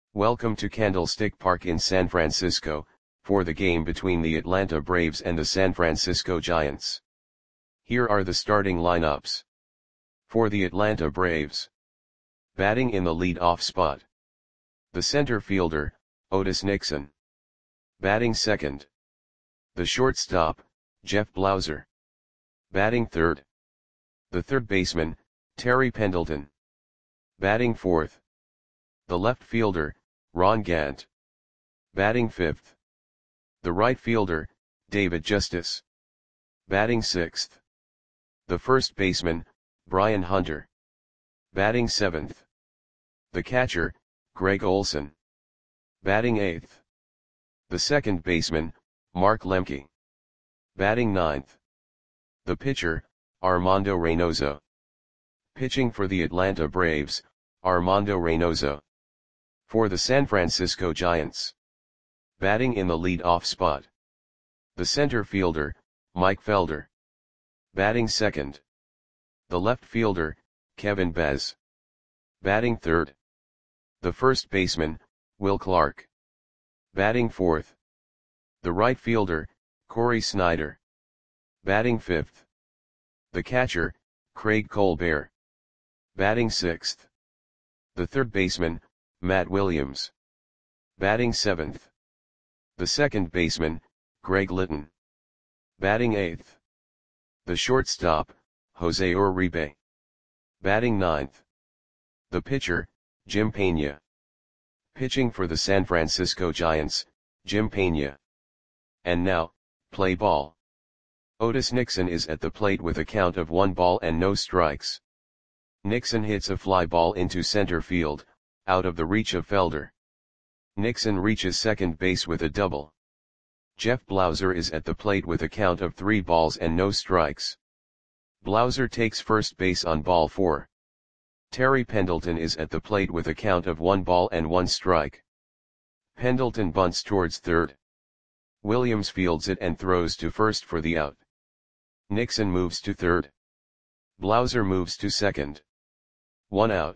Welcome to Candlestick Park in San Francisco, for the game between the Atlanta Braves and the San Francisco Giants. Here are the starting lineups. For the Atlanta Braves. Batting in the lead-off spot. The center fielder, Otis Nixon. Batting second. The shortstop, Jeff Blauser. Batting third. The third baseman, Terry Pendleton. Batting fourth. The left fielder, Ron Gant. Batting fifth. The right fielder, David Justice. Batting sixth. The first baseman, Brian Hunter. Batting seventh. The catcher, Greg Olson. Batting eighth. The second baseman, Mark Lemke. Batting ninth. The pitcher, Armando Reynoso. Pitching for the Atlanta Braves, Armando Reynoso. For the San Francisco Giants. Batting in the lead-off spot. The center fielder, Mike Felder. Batting second. The left fielder, Kevin Bez. Batting third. The first baseman, Will Clark. Batting fourth. The right fielder, Corey Snyder. Batting fifth. The catcher, Craig Colbert. Batting sixth. The third baseman, Matt Williams. Batting seventh. The second baseman, Greg Litton. Batting eighth. The shortstop, Jose Uribe. Batting ninth. The pitcher, Jim Pena. Pitching for the San Francisco Giants, Jim Pena. And now, play ball. Otis Nixon is at the plate with a count of 1 ball and no strikes. Nixon hits a fly ball into center field, out of the reach of Felder. Nixon reaches second base with a double. Jeff Blauser is at the plate with a count of 3 balls and no strikes. Blauser takes first base on ball 4. Terry Pendleton is at the plate with a count of 1 ball and 1 strike. Pendleton bunts towards third. Williams fields it and throws to first for the out. Nixon moves to third. Blauser moves to second. 1 out.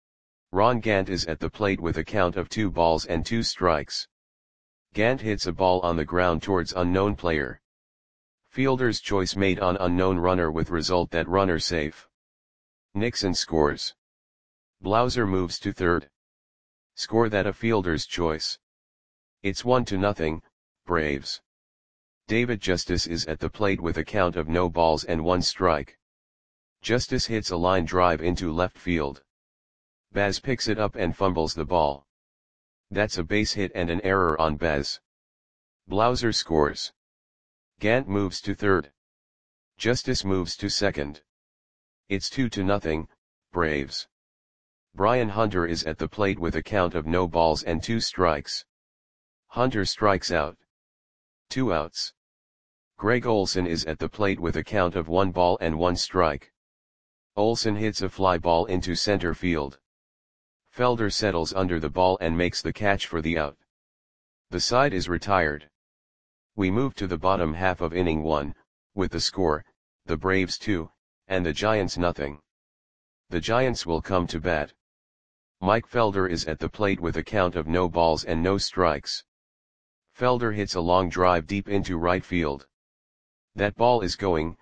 Ron Gant is at the plate with a count of 2 balls and 2 strikes. Gant hits a ball on the ground towards unknown player. Fielder's choice made on unknown runner with result that runner safe. Nixon scores. Blauser moves to third. Score that a fielder's choice. It's 1-0, Braves. David Justice is at the plate with a count of no balls and 1 strike. Justice hits a line drive into left field. Baz picks it up and fumbles the ball. That's a base hit and an error on Baz. Blauser scores. Gant moves to third. Justice moves to second. It's 2-0, Braves. Brian Hunter is at the plate with a count of no balls and 2 strikes. Hunter strikes out. 2 outs. Greg Olson is at the plate with a count of 1 ball and 1 strike. Olson hits a fly ball into center field. Felder settles under the ball and makes the catch for the out. The side is retired. We move to the bottom half of inning 1, with the score, the Braves 2, and the Giants 0. The Giants will come to bat. Mike Felder is at the plate with a count of no balls and no strikes. Felder hits a long drive deep into right field. That ball is gone.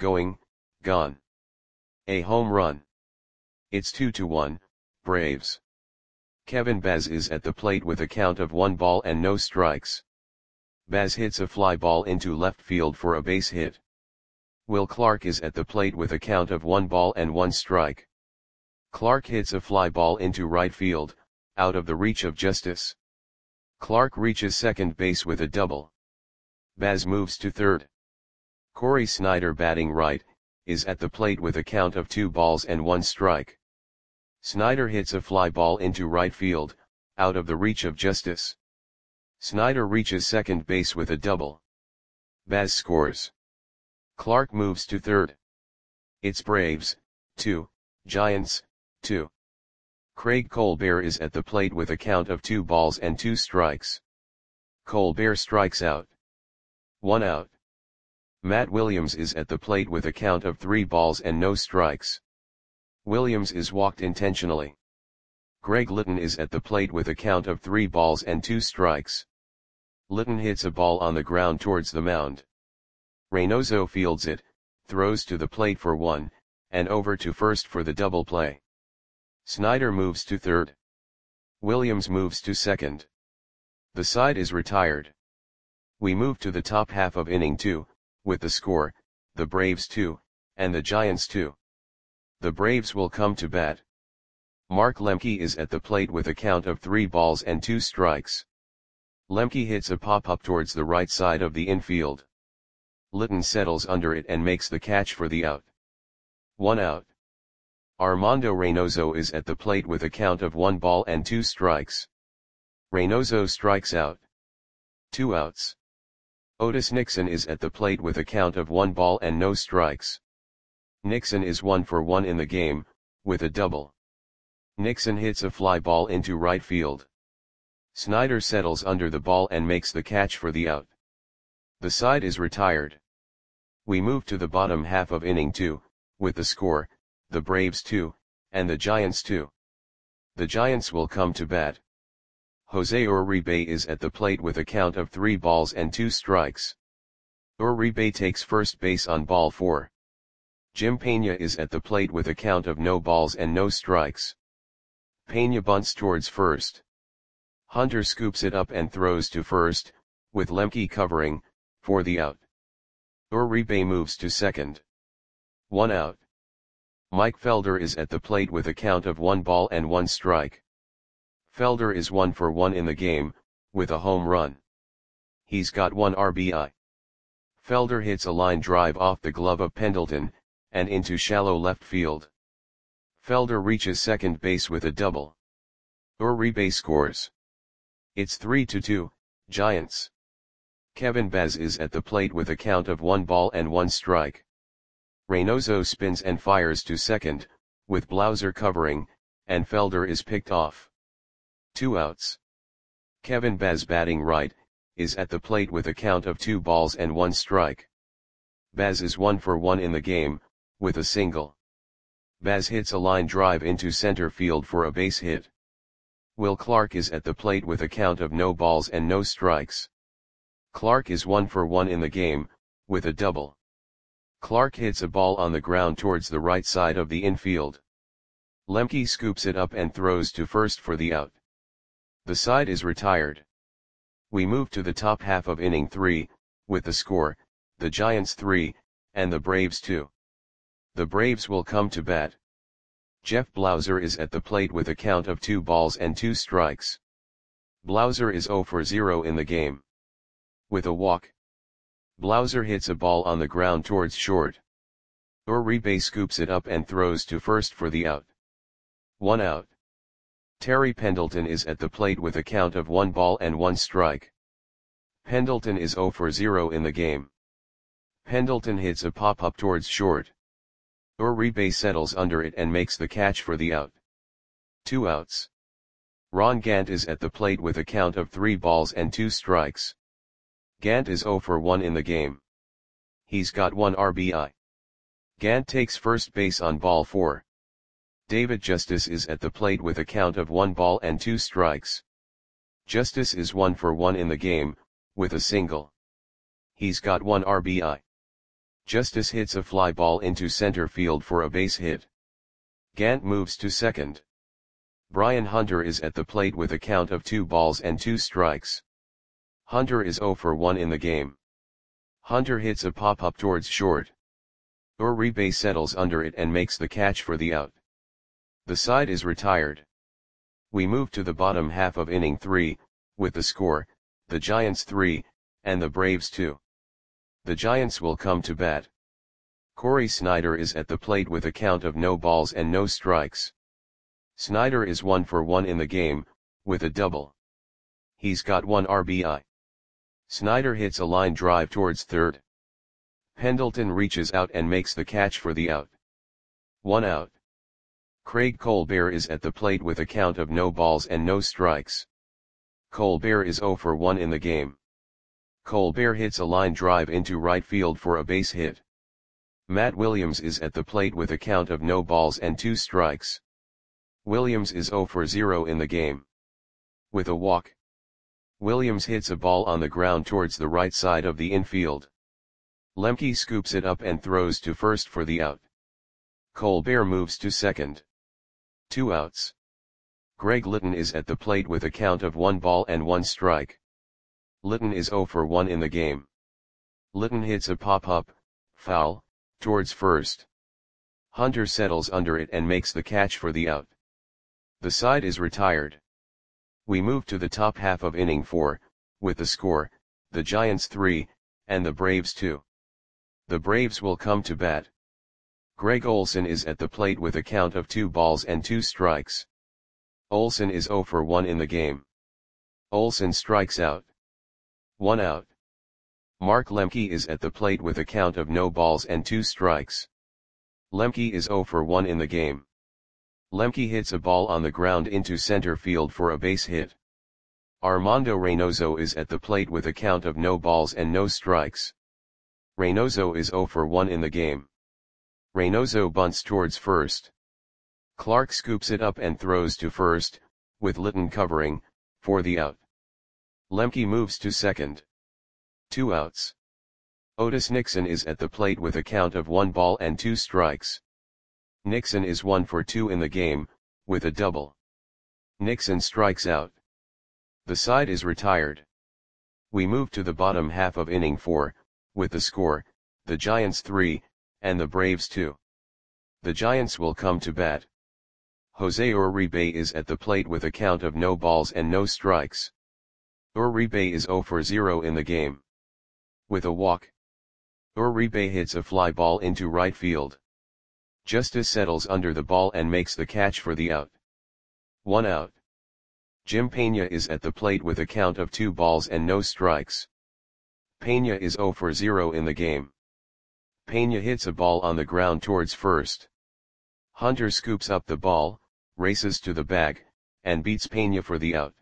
A home run. It's 2-1, Braves. Kevin Bez is at the plate with a count of 1 ball and no strikes. Baz hits a fly ball into left field for a base hit. Will Clark is at the plate with a count of 1 ball and 1 strike. Clark hits a fly ball into right field, out of the reach of Justice. Clark reaches second base with a double. Baz moves to third. Corey Snyder, batting right, is at the plate with a count of 2 balls and 1 strike. Snyder hits a fly ball into right field, out of the reach of Justice. Snyder reaches second base with a double. Baz scores. Clark moves to third. It's Braves 2, Giants 2. Craig Colbert is at the plate with a count of 2 balls and 2 strikes. Colbert strikes out. 1 out. Matt Williams is at the plate with a count of 3 balls and no strikes. Williams is walked intentionally. Craig Litton is at the plate with a count of 3 balls and 2 strikes. Litton hits a ball on the ground towards the mound. Reynoso fields it, throws to the plate for 1, and over to first for the double play. Snyder moves to third. Williams moves to second. The side is retired. We move to the top half of inning 2, with the score, the Braves 2, and the Giants 2. The Braves will come to bat. Mark Lemke is at the plate with a count of 3 balls and 2 strikes. Lemke hits a pop-up towards the right side of the infield. Litton settles under it and makes the catch for the out. 1 out. Armando Reynoso is at the plate with a count of 1 ball and 2 strikes. Reynoso strikes out. 2 outs. Otis Nixon is at the plate with a count of 1 ball and no strikes. Nixon is 1 for 1 in the game, with a double. Nixon hits a fly ball into right field. Snyder settles under the ball and makes the catch for the out. The side is retired. We move to the bottom half of inning 2, with the score, the Braves 2, and the Giants 2. The Giants will come to bat. Jose Uribe is at the plate with a count of 3 balls and 2 strikes. Uribe takes first base on ball 4. Jim Pena is at the plate with a count of no balls and no strikes. Pena bunts towards first. Hunter scoops it up and throws to first, with Lemke covering, for the out. Uribe moves to second. 1 out. Mike Felder is at the plate with a count of 1 ball and 1 strike. Felder is 1 for 1 in the game, with a home run. He's got 1 RBI. Felder hits a line drive off the glove of Pendleton, and into shallow left field. Felder reaches second base with a double. Uribe scores. It's 3-2, Giants. Kevin Baz is at the plate with a count of 1 ball and 1 strike. Reynoso spins and fires to second, with Blauser covering, and Felder is picked off. 2 outs. Kevin Baz, batting right, is at the plate with a count of 2 balls and 1 strike. Baz is 1 for 1 in the game, with a single. Baz hits a line drive into center field for a base hit. Will Clark is at the plate with a count of no balls and no strikes. Clark is 1 for 1 in the game, with a double. Clark hits a ball on the ground towards the right side of the infield. Lemke scoops it up and throws to first for the out. The side is retired. We move to the top half of inning 3, with the score, the Giants 3, and the Braves 2. The Braves will come to bat. Jeff Blauser is at the plate with a count of 2 balls and 2 strikes. Blauser is 0 for 0 in the game. With a walk. Blauser hits a ball on the ground towards short. Uribe scoops it up and throws to first for the out. 1 out. Terry Pendleton is at the plate with a count of 1 ball and 1 strike. Pendleton is 0 for 0 in the game. Pendleton hits a pop-up towards short. Uribe settles under it and makes the catch for the out. 2 outs. Ron Gant is at the plate with a count of 3 balls and 2 strikes. Gant is 0 for 1 in the game. He's got 1 RBI. Gant takes first base on ball 4. David Justice is at the plate with a count of 1 ball and 2 strikes. Justice is 1 for 1 in the game, with a single. He's got 1 RBI. Justice hits a fly ball into center field for a base hit. Gant moves to second. Brian Hunter is at the plate with a count of 2 balls and 2 strikes. Hunter is 0 for 1 in the game. Hunter hits a pop-up towards short. Uribe settles under it and makes the catch for the out. The side is retired. We move to the bottom half of inning 3, with the score, the Giants 3, and the Braves 2. The Giants will come to bat. Corey Snyder is at the plate with a count of no balls and no strikes. Snyder is 1 for 1 in the game, with a double. He's got 1 RBI. Snyder hits a line drive towards third. Pendleton reaches out and makes the catch for the out. 1 out. Craig Colbert is at the plate with a count of no balls and no strikes. Colbert is 0 for 1 in the game. Colbert hits a line drive into right field for a base hit. Matt Williams is at the plate with a count of no balls and 2 strikes. Williams is 0 for 0 in the game. With a walk. Williams hits a ball on the ground towards the right side of the infield. Lemke scoops it up and throws to first for the out. Colbert moves to second. 2 outs. Greg Litton is at the plate with a count of 1 ball and 1 strike. Litton is 0 for 1 in the game. Litton hits a pop-up, foul, towards first. Hunter settles under it and makes the catch for the out. The side is retired. We move to the top half of inning 4, with the score, the Giants 3, and the Braves 2. The Braves will come to bat. Greg Olson is at the plate with a count of 2 balls and 2 strikes. Olson is 0 for 1 in the game. Olson strikes out. 1 out. Mark Lemke is at the plate with a count of no balls and 2 strikes. Lemke is 0 for 1 in the game. Lemke hits a ball on the ground into center field for a base hit. Armando Reynoso is at the plate with a count of no balls and no strikes. Reynoso is 0 for 1 in the game. Reynoso bunts towards first. Clark scoops it up and throws to first, with Litton covering, for the out. Lemke moves to second. 2 outs. Otis Nixon is at the plate with a count of 1 ball and 2 strikes. Nixon is 1 for 2 in the game, with a double. Nixon strikes out. The side is retired. We move to the bottom half of inning 4, with the score, the Giants 3, and the Braves 2. The Giants will come to bat. Jose Uribe is at the plate with a count of no balls and no strikes. Uribe is 0 for 0 in the game. With a walk. Uribe hits a fly ball into right field. Justice settles under the ball and makes the catch for the out. 1 out. Jim Pena is at the plate with a count of 2 balls and no strikes. Pena is 0 for 0 in the game. Pena hits a ball on the ground towards first. Hunter scoops up the ball, races to the bag, and beats Pena for the out.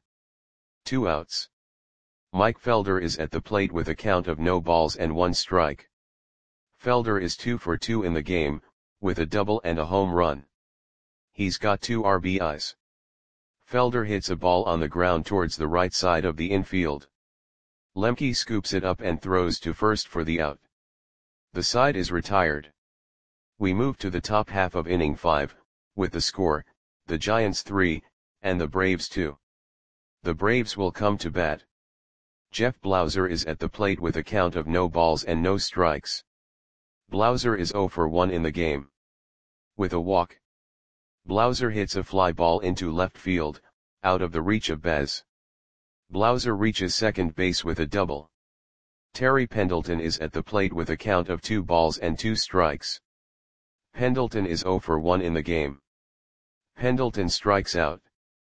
2 outs. Mike Felder is at the plate with a count of no balls and 1 strike. Felder is 2 for 2 in the game, with a double and a home run. He's got 2 RBIs. Felder hits a ball on the ground towards the right side of the infield. Lemke scoops it up and throws to first for the out. The side is retired. We move to the top half of inning 5, with the score, the Giants 3, and the Braves 2. The Braves will come to bat. Jeff Blauser is at the plate with a count of no balls and no strikes. Blauser is 0 for 1 in the game. With a walk. Blauser hits a fly ball into left field, out of the reach of Baz. Blauser reaches second base with a double. Terry Pendleton is at the plate with a count of 2 balls and 2 strikes. Pendleton is 0 for 1 in the game. Pendleton strikes out.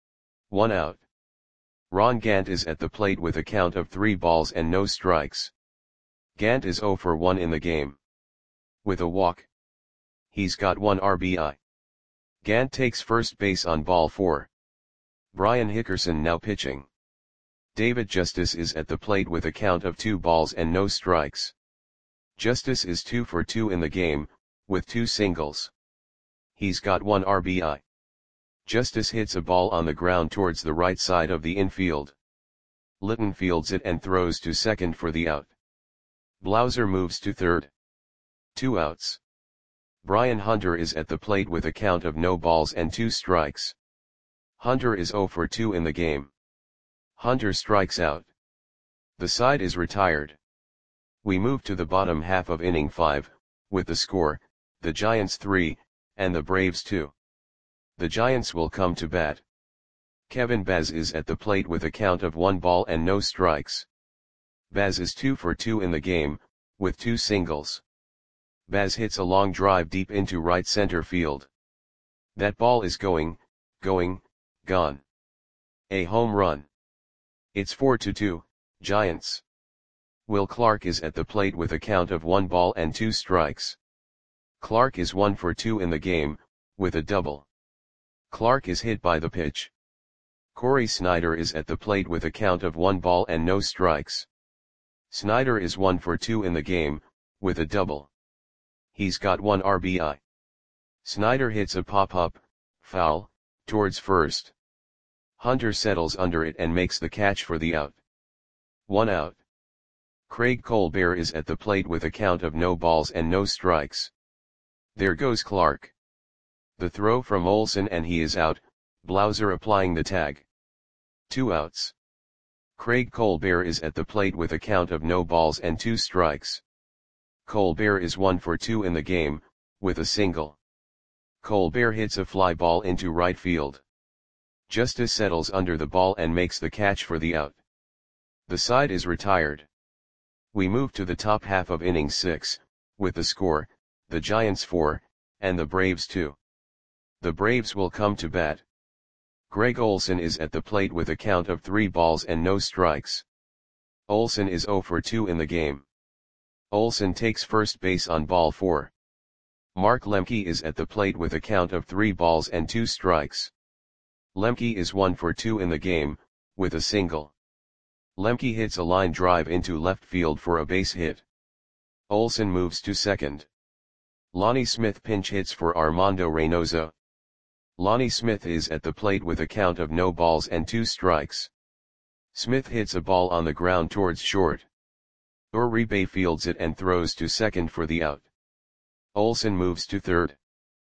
1 out. Ron Gant is at the plate with a count of 3 balls and no strikes. Gant is 0 for 1 in the game. With a walk. He's got 1 RBI. Gant takes first base on ball 4. Brian Hickerson now pitching. David Justice is at the plate with a count of 2 balls and no strikes. Justice is 2 for 2 in the game, with 2 singles. He's got 1 RBI. Justice hits a ball on the ground towards the right side of the infield. Litton fields it and throws to second for the out. Blauser moves to third. 2 outs. Brian Hunter is at the plate with a count of no balls and 2 strikes. Hunter is 0 for 2 in the game. Hunter strikes out. The side is retired. We move to the bottom half of inning 5, with the score, the Giants 3, and the Braves 2. The Giants will come to bat. Kevin Baz is at the plate with a count of 1 ball and no strikes. Baz is 2 for 2 in the game, with 2 singles. Baz hits a long drive deep into right center field. That ball is going, gone. A home run. It's 4-2, Giants. Will Clark is at the plate with a count of 1 ball and 2 strikes. Clark is 1 for 2 in the game, with a double. Clark is hit by the pitch. Corey Snyder is at the plate with a count of 1 ball and no strikes. Snyder is 1 for 2 in the game, with a double. He's got 1 RBI. Snyder hits a pop-up, foul, Towards first. Hunter settles under it and makes the catch for the out. 1 out. Craig Colbert is at the plate with a count of no balls and no strikes. There goes Clark. The throw from Olsen and he is out, Blauser applying the tag. 2 outs. Craig Colbert is at the plate with a count of no balls and 2 strikes. Colbert is 1 for 2 in the game, with a single. Colbert hits a fly ball into right field. Justice settles under the ball and makes the catch for the out. The side is retired. We move to the top half of inning 6, with the score, the Giants 4, and the Braves 2. The Braves will come to bat. Greg Olsen is at the plate with a count of 3 balls and no strikes. Olsen is 0 for 2 in the game. Olsen takes first base on ball 4. Mark Lemke is at the plate with a count of 3 balls and 2 strikes. Lemke is 1 for 2 in the game, with a single. Lemke hits a line drive into left field for a base hit. Olsen moves to second. Lonnie Smith pinch hits for Armando Reynoso. Lonnie Smith is at the plate with a count of no balls and 2 strikes. Smith hits a ball on the ground towards short. Uribe fields it and throws to second for the out. Olsen moves to third.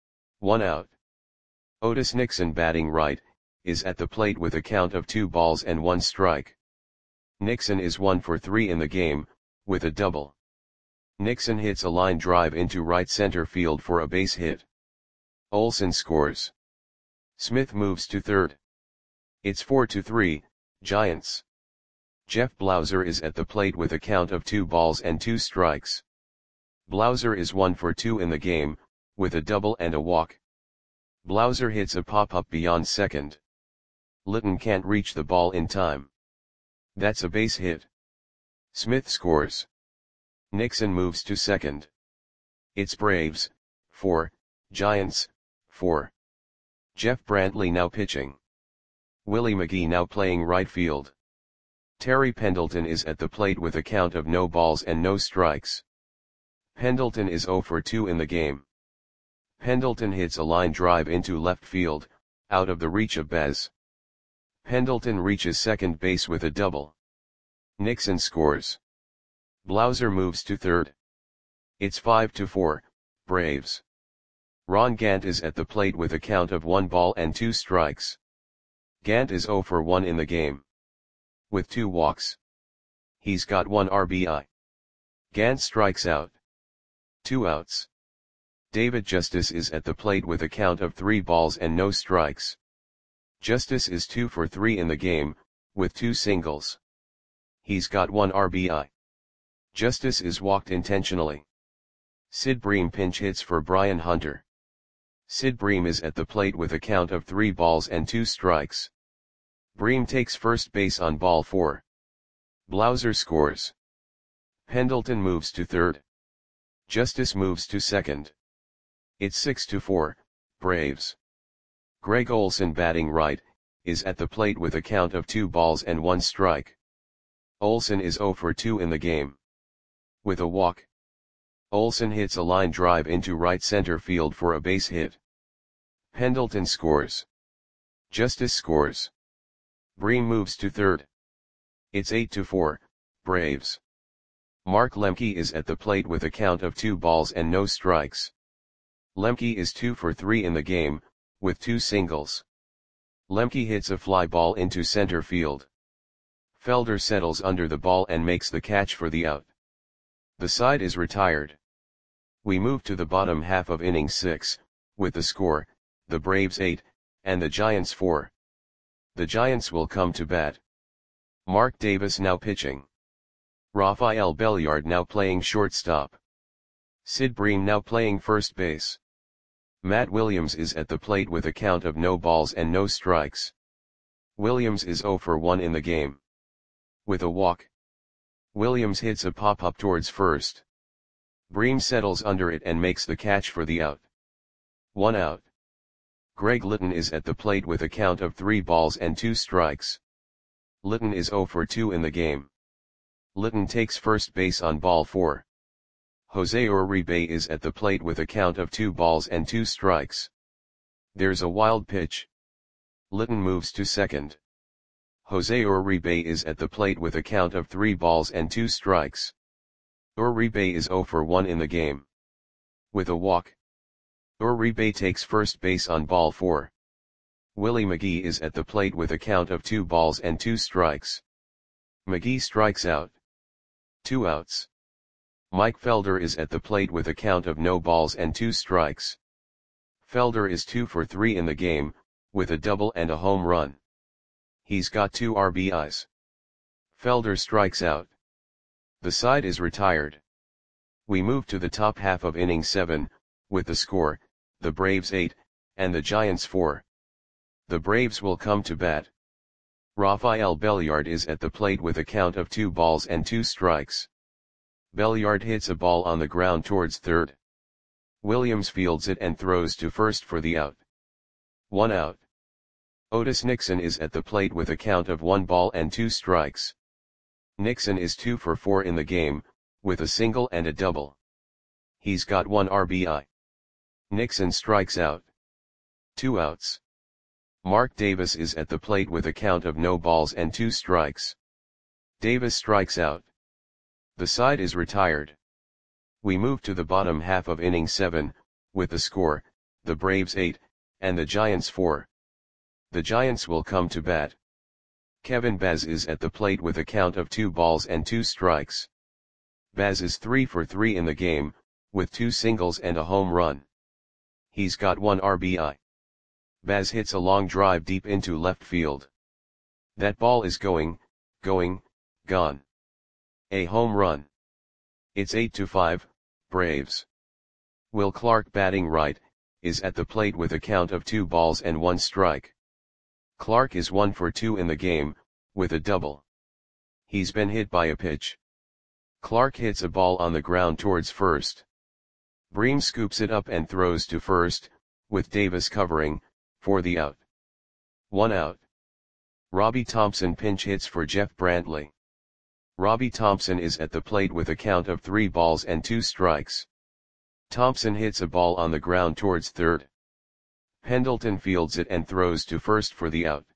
1 out. Otis Nixon batting right, is at the plate with a count of 2 balls and 1 strike. Nixon is 1 for 3 in the game, with a double. Nixon hits a line drive into right center field for a base hit. Olsen scores. Smith moves to third. It's 4-3, Giants. Jeff Blauser is at the plate with a count of 2 balls and 2 strikes. Blauser is 1 for 2 in the game, with a double and a walk. Blauser hits a pop-up beyond second. Litton can't reach the ball in time. That's a base hit. Smith scores. Nixon moves to second. It's Braves, 4, Giants, 4. Jeff Brantley now pitching. Willie McGee now playing right field. Terry Pendleton is at the plate with a count of no balls and no strikes. Pendleton is 0 for 2 in the game. Pendleton hits a line drive into left field, out of the reach of Bez. Pendleton reaches second base with a double. Nixon scores. Blauser moves to third. It's 5-4, Braves. Ron Gant is at the plate with a count of 1 ball and 2 strikes. Gant is 0 for 1 in the game. With 2 walks. He's got 1 RBI. Gant strikes out. 2 outs. David Justice is at the plate with a count of 3 balls and no strikes. Justice is 2 for 3 in the game, with 2 singles. He's got 1 RBI. Justice is walked intentionally. Sid Bream pinch hits for Brian Hunter. Sid Bream is at the plate with a count of 3 balls and 2 strikes. Bream takes first base on ball 4. Blauser scores. Pendleton moves to third. Justice moves to second. It's 6-4, Braves. Greg Olsen batting right, is at the plate with a count of 2 balls and 1 strike. Olsen is 0 for 2 in the game. With a walk. Olsen hits a line drive into right center field for a base hit. Pendleton scores. Justice scores. Bream moves to third. It's 8-4, Braves. Mark Lemke is at the plate with a count of 2 balls and no strikes. Lemke is 2 for 3 in the game, with 2 singles. Lemke hits a fly ball into center field. Felder settles under the ball and makes the catch for the out. The side is retired. We move to the bottom half of inning 6, with the score, the Braves 8, and the Giants 4. The Giants will come to bat. Mark Davis now pitching. Rafael Belliard now playing shortstop. Sid Bream now playing first base. Matt Williams is at the plate with a count of no balls and no strikes. Williams is 0 for 1 in the game. With a walk. Williams hits a pop-up towards first. Bream settles under it and makes the catch for the out. 1 out. Greg Litton is at the plate with a count of 3 balls and 2 strikes. Litton is 0 for 2 in the game. Litton takes first base on ball 4. Jose Uribe is at the plate with a count of 2 balls and 2 strikes. There's a wild pitch. Litton moves to second. Jose Uribe is at the plate with a count of 3 balls and 2 strikes. Uribe is 0 for 1 in the game. With a walk, Uribe takes first base on ball 4. Willie McGee is at the plate with a count of 2 balls and 2 strikes. McGee strikes out. 2 outs. Mike Felder is at the plate with a count of no balls and 2 strikes. Felder is 2 for 3 in the game, with a double and a home run. He's got 2 RBIs. Felder strikes out. The side is retired. We move to the top half of inning 7, with the score, the Braves 8, and the Giants 4. The Braves will come to bat. Rafael Belliard is at the plate with a count of 2 balls and 2 strikes. Belliard hits a ball on the ground towards third. Williams fields it and throws to first for the out. 1 out. Otis Nixon is at the plate with a count of 1 ball and 2 strikes. Nixon is 2 for 4 in the game, with a single and a double. He's got 1 RBI. Nixon strikes out. 2 outs. Mark Davis is at the plate with a count of no balls and 2 strikes. Davis strikes out. The side is retired. We move to the bottom half of inning 7, with the score, the Braves 8, and the Giants 4. The Giants will come to bat. Kevin Baz is at the plate with a count of 2 balls and 2 strikes. Baz is 3 for 3 in the game, with 2 singles and a home run. He's got 1 RBI. Baz hits a long drive deep into left field. That ball is going, gone. A home run. It's 8-5, Braves. Will Clark, batting right, is at the plate with a count of 2 balls and 1 strike. Clark is 1 for 2 in the game, with a double. He's been hit by a pitch. Clark hits a ball on the ground towards first. Bream scoops it up and throws to first, with Davis covering, for the out. 1 out. Robbie Thompson pinch hits for Jeff Brantley. Robbie Thompson is at the plate with a count of 3 balls and 2 strikes. Thompson hits a ball on the ground towards third. Pendleton fields it and throws to first for the out.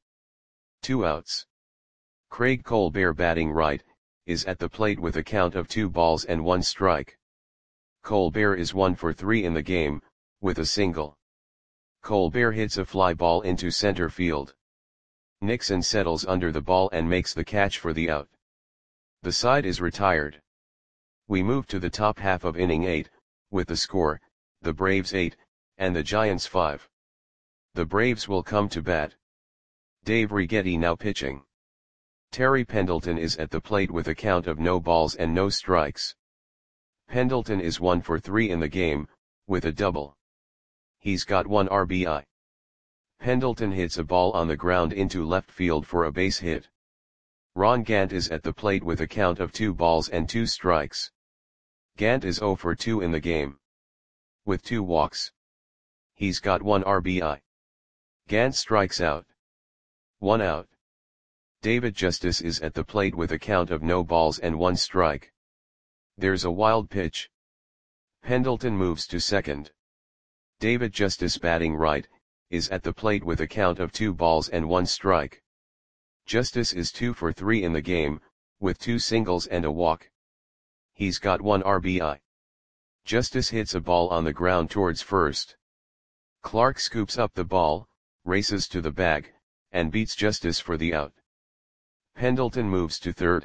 2 outs. Craig Colbert, batting right, is at the plate with a count of 2 balls and 1 strike. Colbert is 1 for 3 in the game, with a single. Colbert hits a fly ball into center field. Nixon settles under the ball and makes the catch for the out. The side is retired. We move to the top half of inning 8, with the score, the Braves 8, and the Giants 5. The Braves will come to bat. Dave Righetti now pitching. Terry Pendleton is at the plate with a count of no balls and no strikes. Pendleton is 1 for 3 in the game, with a double. He's got 1 RBI. Pendleton hits a ball on the ground into left field for a base hit. Ron Gant is at the plate with a count of 2 balls and 2 strikes. Gant is 0 for 2 in the game. With 2 walks. He's got 1 RBI. Gant strikes out. 1 out. David Justice is at the plate with a count of no balls and 1 strike. There's a wild pitch. Pendleton moves to second. David Justice, batting right, is at the plate with a count of 2 balls and 1 strike. Justice is 2 for 3 in the game, with 2 singles and a walk. He's got 1 RBI. Justice hits a ball on the ground towards first. Clark scoops up the ball, races to the bag, and beats Justice for the out. Pendleton moves to third.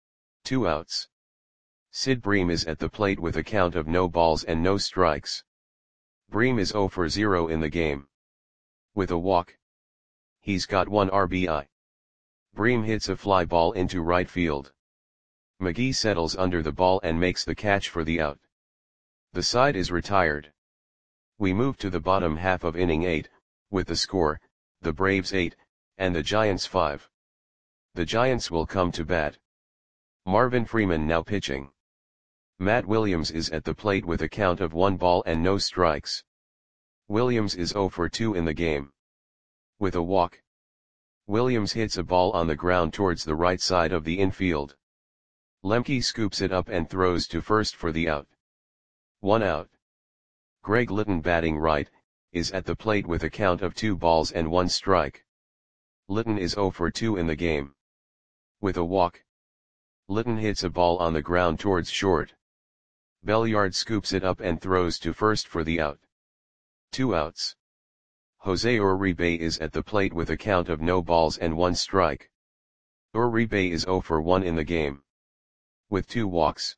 2 outs. Sid Bream is at the plate with a count of no balls and no strikes. Bream is 0 for 0 in the game. With a walk. He's got 1 RBI. Bream hits a fly ball into right field. McGee settles under the ball and makes the catch for the out. The side is retired. We move to the bottom half of inning 8, with the score, the Braves 8, and the Giants 5. The Giants will come to bat. Marvin Freeman now pitching. Matt Williams is at the plate with a count of 1 ball and no strikes. Williams is 0 for 2 in the game. With a walk. Williams hits a ball on the ground towards the right side of the infield. Lemke scoops it up and throws to first for the out. 1 out. Greg Litton, batting right, is at the plate with a count of 2 balls and 1 strike. Litton is 0 for 2 in the game. With a walk, Litton hits a ball on the ground towards short. Belliard scoops it up and throws to first for the out. 2 outs. Jose Uribe is at the plate with a count of no balls and 1 strike. Uribe is 0 for 1 in the game. With 2 walks,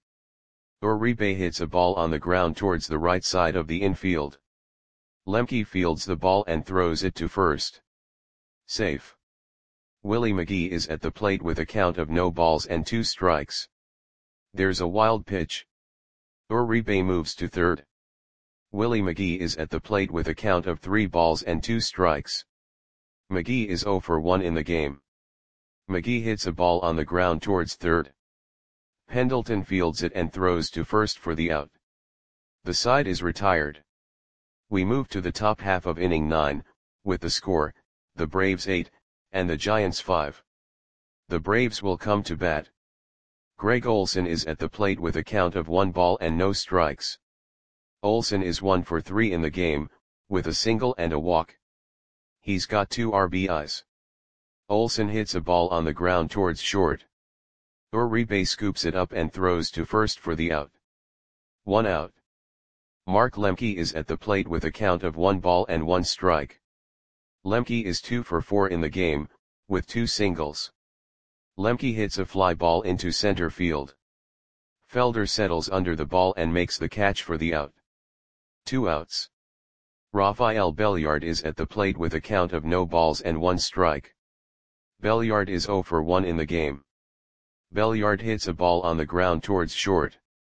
Uribe hits a ball on the ground towards the right side of the infield. Lemke fields the ball and throws it to first. Safe. Willie McGee is at the plate with a count of no balls and 2 strikes. There's a wild pitch. Uribe moves to third. Willie McGee is at the plate with a count of 3 balls and 2 strikes. McGee is 0 for 1 in the game. McGee hits a ball on the ground towards third. Pendleton fields it and throws to first for the out. The side is retired. We move to the top half of inning 9, with the score, the Braves 8, and the Giants 5. The Braves will come to bat. Greg Olson is at the plate with a count of 1 ball and no strikes. Olson is 1 for 3 in the game, with a single and a walk. He's got 2 RBIs. Olson hits a ball on the ground towards short. Uribe scoops it up and throws to first for the out. 1 out. Mark Lemke is at the plate with a count of 1 ball and 1 strike. Lemke is 2 for 4 in the game, with 2 singles. Lemke hits a fly ball into center field. Felder settles under the ball and makes the catch for the out. 2 outs. Rafael Belliard is at the plate with a count of no balls and 1 strike. Belliard is 0 for 1 in the game. Belliard hits a ball on the ground towards short.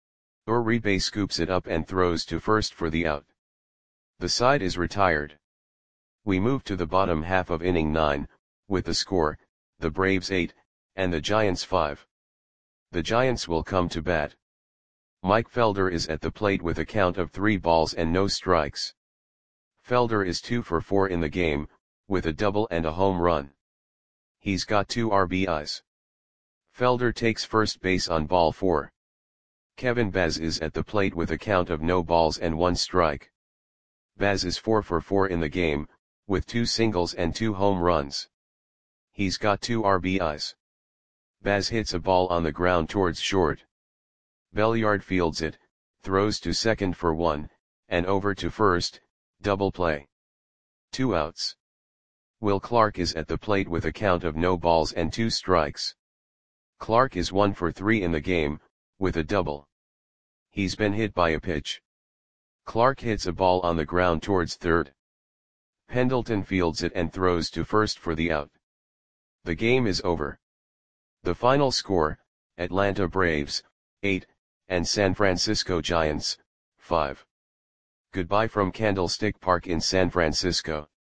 Uribe scoops it up and throws to first for the out. The side is retired. We move to the bottom half of inning 9, with the score, the Braves 8, and the Giants 5. The Giants will come to bat. Mike Felder is at the plate with a count of 3 balls and no strikes. Felder is 2 for 4 in the game, with a double and a home run. He's got 2 RBIs. Felder takes first base on ball 4. Kevin Baz is at the plate with a count of no balls and 1 strike. Baz is 4 for 4 in the game, with 2 singles and 2 home runs. He's got 2 RBIs. Baz hits a ball on the ground towards short. Belliard fields it, throws to second for 1, and over to first, double play. 2 outs. Will Clark is at the plate with a count of no balls and 2 strikes. Clark is 1 for 3 in the game, with a double. He's been hit by a pitch. Clark hits a ball on the ground towards third. Pendleton fields it and throws to first for the out. The game is over. The final score, Atlanta Braves, 8, and San Francisco Giants, 5. Goodbye from Candlestick Park in San Francisco.